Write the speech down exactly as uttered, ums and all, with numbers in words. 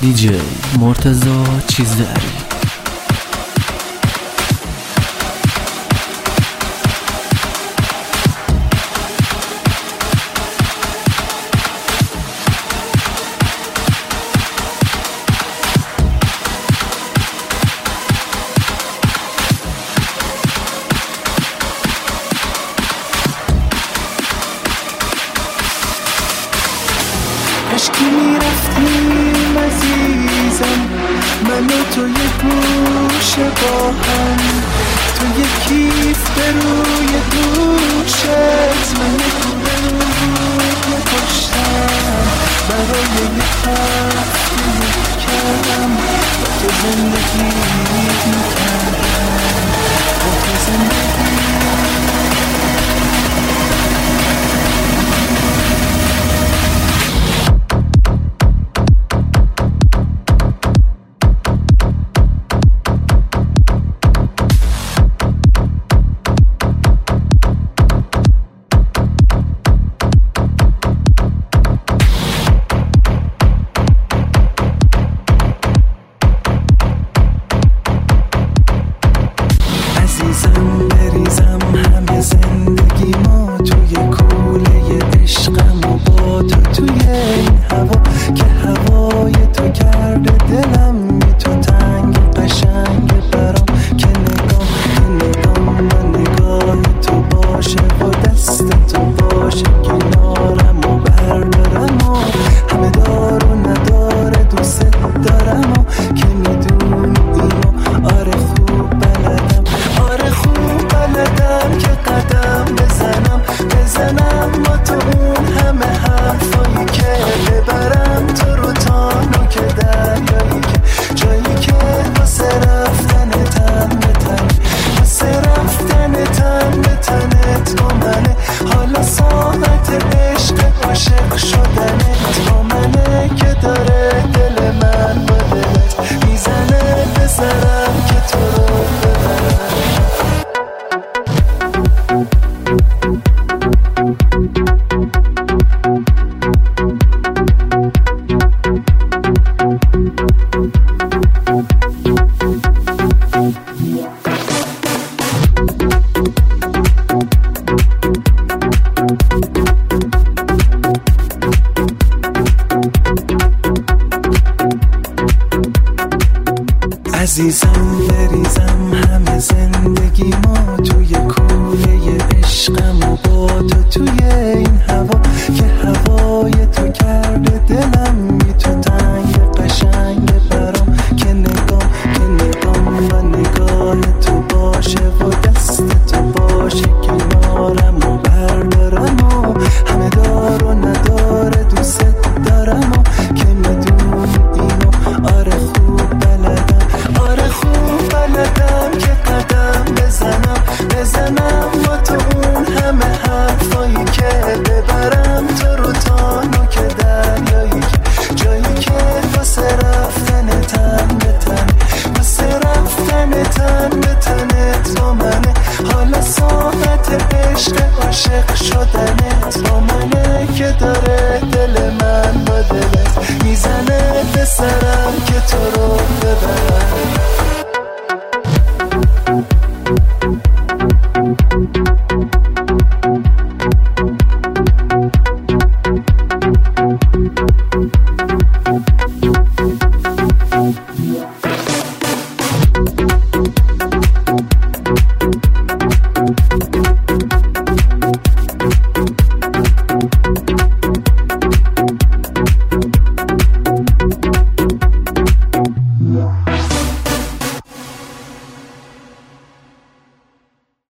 دیجی مرتضی چیزداری. عشقی میرفتیم عزیزم، من و تو یه گوشه با هم، تو یه کیف به روی دوشت، من یه کوره روی پشتم، برای یه هفته کردم با تو زندگی میکردم، با تو زندگی. عزیزم بریزم همه زندگی ما توی کوله عشقم و با تو توی این هوا که هوای تو کرده دلم بی تو تنگ قشنگ برام که نگاه که نگاه من نگاه تو باشه و دست تو باشه کنارم و بردارم و همه دار و نداره دوست دارم و که میدونی اینو آره خوب بلدم بلدم که قدم بزنم بزنم با تو اون همه حرفایی که ببرم تو رو تا نوک دریایی که جایی که واسه رفتن تن به تن واسه رفتن تن به تنت با منه، حالا ساعت عشق عاشق شدنت با منه که داره دل من با دلت میزنه بزنم که تو رو ببرم. عزیزم بریزم همه زندگی ما توی کوله عشقم و با تو توی این